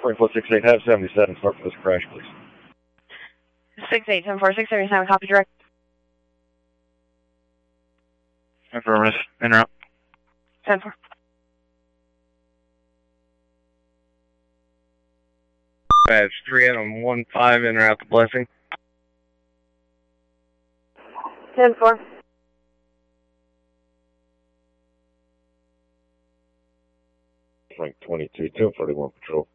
2468, have 77, start for this crash, please. 6874-677, copy direct. Affirmative. Interrupt. 10-4. Badge 3 Adam 1-5, interrupt the blessing. 10-4. Frank 22, 241 patrol.